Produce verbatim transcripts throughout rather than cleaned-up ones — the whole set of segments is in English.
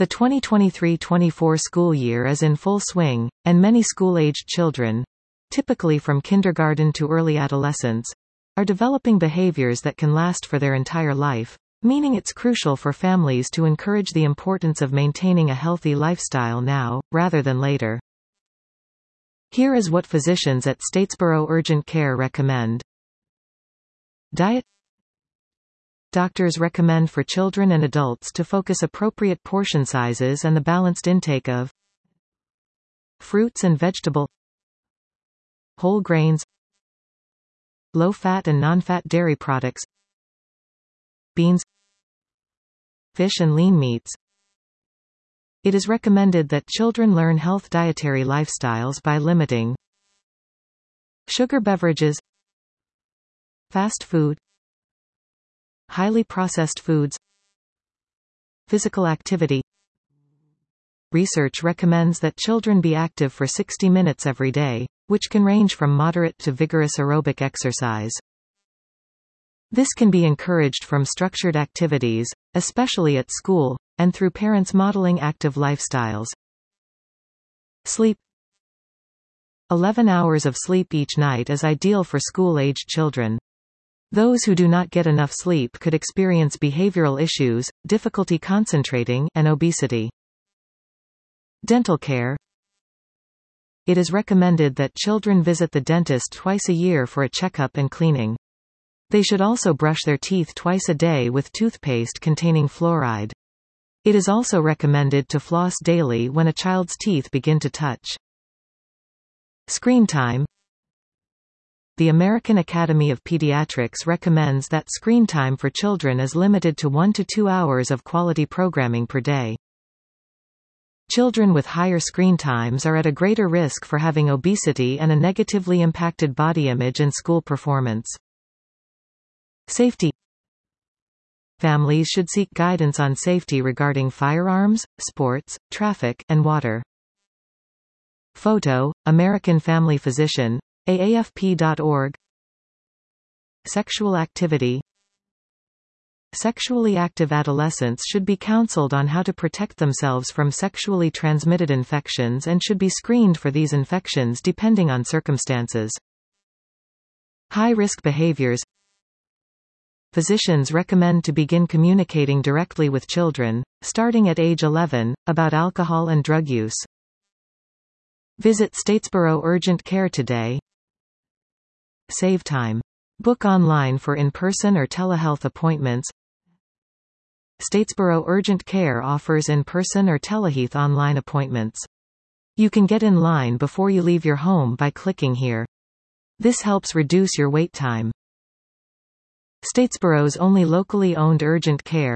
The twenty twenty-three twenty-four school year is in full swing, and many school-aged children, typically from kindergarten to early adolescence, are developing behaviors that can last for their entire life, meaning it's crucial for families to encourage the importance of maintaining a healthy lifestyle now, rather than later. Here is what physicians at Statesboro Urgent Care recommend. Diet. Doctors recommend for children and adults to focus appropriate portion sizes and the balanced intake of fruits and vegetable, whole grains, low-fat and non-fat dairy products, beans, fish and lean meats. It is recommended that children learn health dietary lifestyles by limiting sugar beverages, fast food, highly processed foods, physical activity. Research recommends that children be active for sixty minutes every day, which can range from moderate to vigorous aerobic exercise. This can be encouraged from structured activities, especially at school, and through parents modeling active lifestyles. Sleep. eleven hours of sleep each night is ideal for school-aged children. Those who do not get enough sleep could experience behavioral issues, difficulty concentrating, and obesity. Dental care. It is recommended that children visit the dentist twice a year for a checkup and cleaning. They should also brush their teeth twice a day with toothpaste containing fluoride. It is also recommended to floss daily when a child's teeth begin to touch. Screen time. The American Academy of Pediatrics recommends that screen time for children is limited to one to two hours of quality programming per day. Children with higher screen times are at a greater risk for having obesity and a negatively impacted body image and school performance. Safety. Families should seek guidance on safety regarding firearms, sports, traffic, and water. Photo, American Family Physician, A A F P dot org. Sexual activity. Sexually active adolescents should be counseled on how to protect themselves from sexually transmitted infections and should be screened for these infections depending on circumstances. High-risk behaviors. Physicians recommend to begin communicating directly with children, starting at age eleven, about alcohol and drug use. Visit Statesboro Urgent Care today. Save time. Book online for in-person or telehealth appointments. Statesboro Urgent Care offers in-person or telehealth online appointments. You can get in line before you leave your home by clicking here. This helps reduce your wait time. Statesboro's only locally owned urgent care.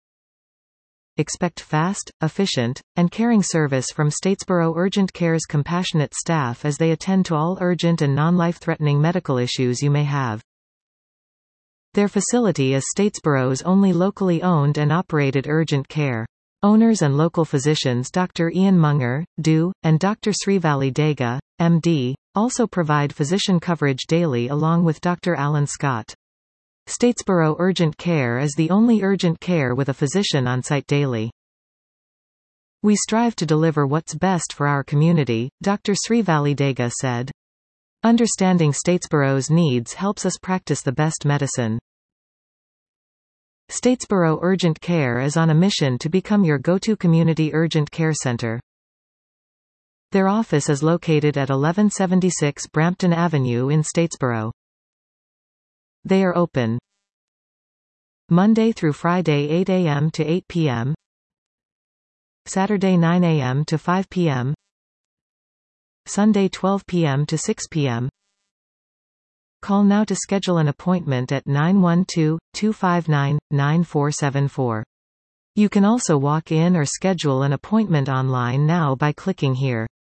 Expect fast, efficient, and caring service from Statesboro Urgent Care's compassionate staff as they attend to all urgent and non-life-threatening medical issues you may have. Their facility is Statesboro's only locally owned and operated urgent care. Owners and local physicians Doctor Ian Munger, D O, and Doctor Srivali Dega, M D, also provide physician coverage daily along with Doctor Alan Scott. Statesboro Urgent Care is the only urgent care with a physician on site daily. We strive to deliver what's best for our community, Doctor Srivali Dega said. Understanding Statesboro's needs helps us practice the best medicine. Statesboro Urgent Care is on a mission to become your go-to community urgent care center. Their office is located at eleven seventy-six Brampton Avenue in Statesboro. They are open Monday through Friday eight A M to eight P M, Saturday nine A M to five P M, Sunday twelve P M to six P M Call now to schedule an appointment at nine one two, two five nine, nine four seven four. You can also walk in or schedule an appointment online now by clicking here.